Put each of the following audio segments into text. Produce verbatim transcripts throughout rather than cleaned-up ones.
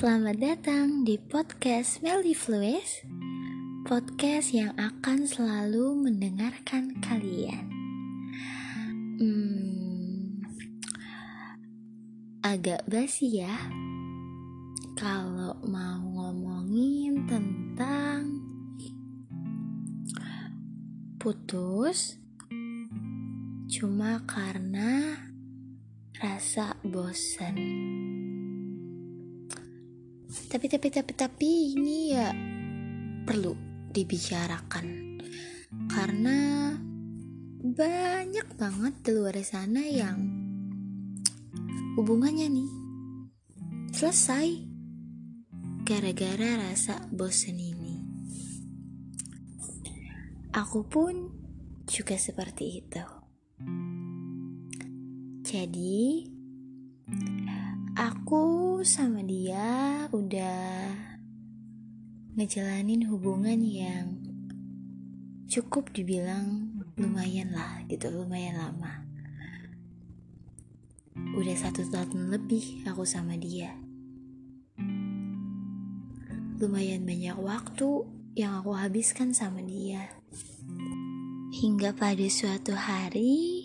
Selamat datang di podcast Mellifluous, podcast yang akan selalu mendengarkan kalian. Hmm, agak basi ya kalau mau ngomongin tentang putus cuma karena rasa bosan. Tapi tapi tapi tapi ini ya perlu dibicarakan karena banyak banget di luar sana yang hubungannya nih selesai gara-gara rasa bosan ini. Aku pun juga seperti itu. Jadi aku sama dia udah ngejalanin hubungan yang cukup dibilang lumayan lah gitu, lumayan lama. Udah satu tahun lebih aku sama dia. Lumayan banyak waktu yang aku habiskan sama dia. Hingga pada suatu hari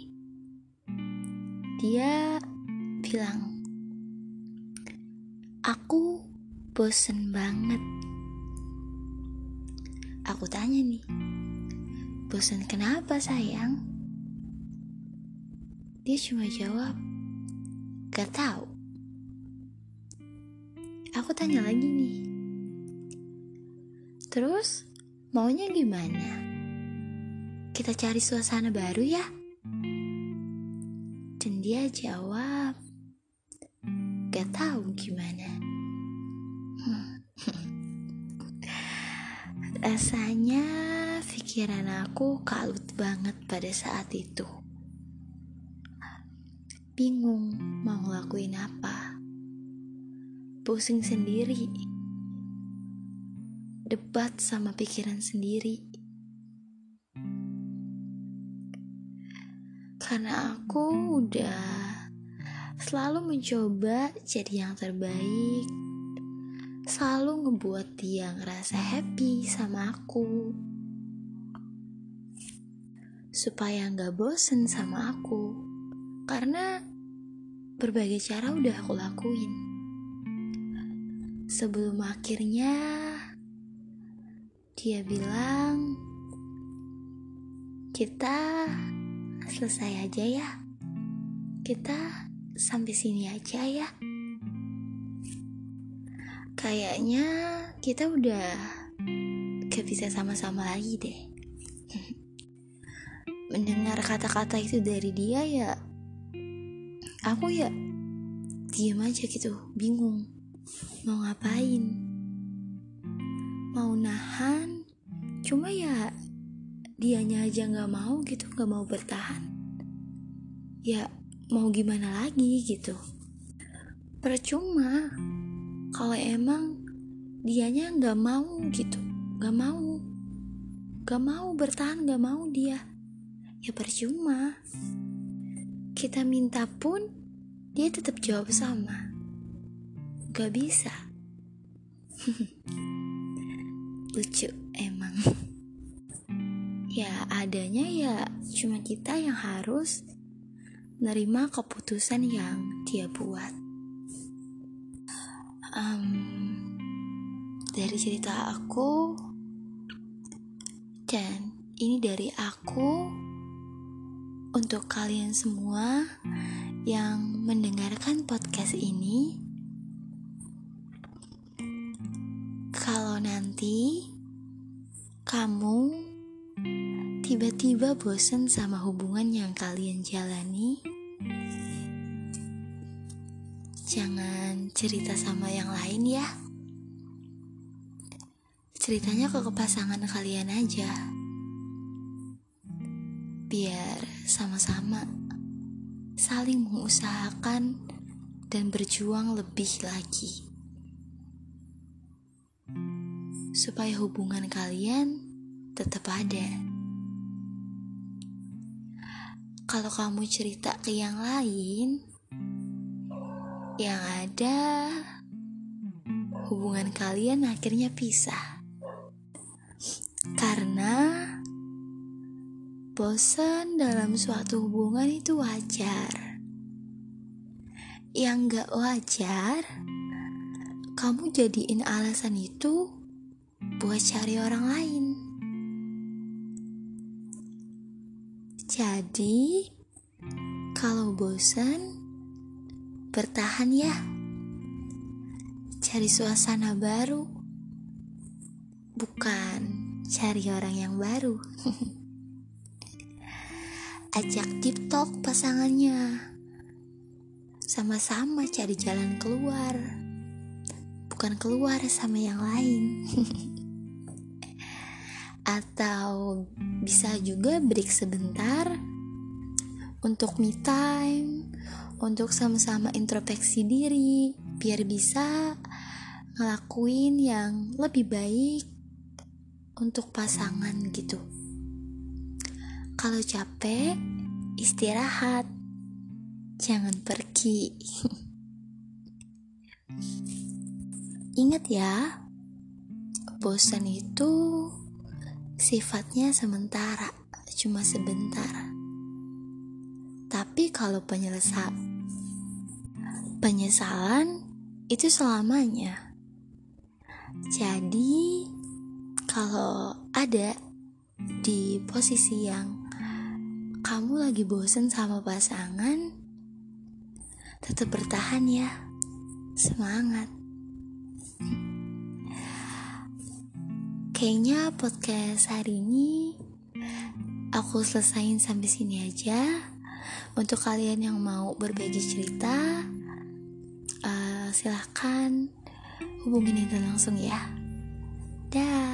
dia bilang, "Aku bosen banget." Aku tanya nih, "Bosen kenapa sayang?" Dia cuma jawab, "Gak tahu." Aku tanya lagi nih, "Terus maunya gimana? Kita cari suasana baru ya?" Dan dia jawab, "Gak tahu gimana." Rasanya pikiran aku kalut banget pada saat itu. Bingung mau ngelakuin apa. Pusing sendiri. Debat sama pikiran sendiri. Karena aku udah selalu mencoba jadi yang terbaik, selalu ngebuat dia ngerasa happy sama aku, supaya gak bosen sama aku. Karena berbagai cara udah aku lakuin. Sebelum akhirnya dia bilang, "Kita selesai aja ya. Kita sampai sini aja ya. Kayaknya kita udah gak bisa sama-sama lagi deh." Mendengar kata-kata itu dari dia ya, aku ya diam aja gitu, bingung mau ngapain. Mau nahan, cuma ya dianya aja gak mau gitu, gak mau bertahan. Ya mau gimana lagi gitu. Percuma kalau emang dianya gak mau gitu, gak mau Gak mau bertahan, gak mau dia, ya percuma. Kita minta pun dia tetap jawab sama, gak bisa. Lucu emang. Ya adanya ya cuma kita yang harus nerima keputusan yang dia buat. um, Dari cerita aku, dan ini dari aku untuk kalian semua yang mendengarkan podcast ini. Kalau nanti kamu tiba-tiba bosan sama hubungan yang kalian jalani, jangan cerita sama yang lain ya. Ceritanya ke pasangan kalian aja, biar sama-sama saling mengusahakan dan berjuang lebih lagi, supaya hubungan kalian tetap ada. Kalau kamu cerita ke yang lain, yang ada hubungan kalian akhirnya pisah. Karena bosan dalam suatu hubungan itu wajar. Yang gak wajar, kamu jadiin alasan itu buat cari orang lain. Jadi, kalau bosan, bertahan ya. Cari suasana baru, bukan cari orang yang baru. Ajak deep talk pasangannya, sama-sama cari jalan keluar, bukan keluar sama yang lain. Atau bisa juga break sebentar untuk me time, untuk sama-sama introspeksi diri, biar bisa ngelakuin yang lebih baik untuk pasangan gitu. Kalau capek, istirahat, jangan pergi. Ingat ya, bosan itu sifatnya sementara, cuma sebentar. Tapi kalau penyelesa penyesalan itu selamanya. Jadi, kalau ada di posisi yang kamu lagi bosen sama pasangan, tetap bertahan ya. Semangat. Kayaknya podcast hari ini aku selesain sampai sini aja. Untuk kalian yang mau berbagi cerita, uh, silahkan hubungin Intan langsung ya. Dah.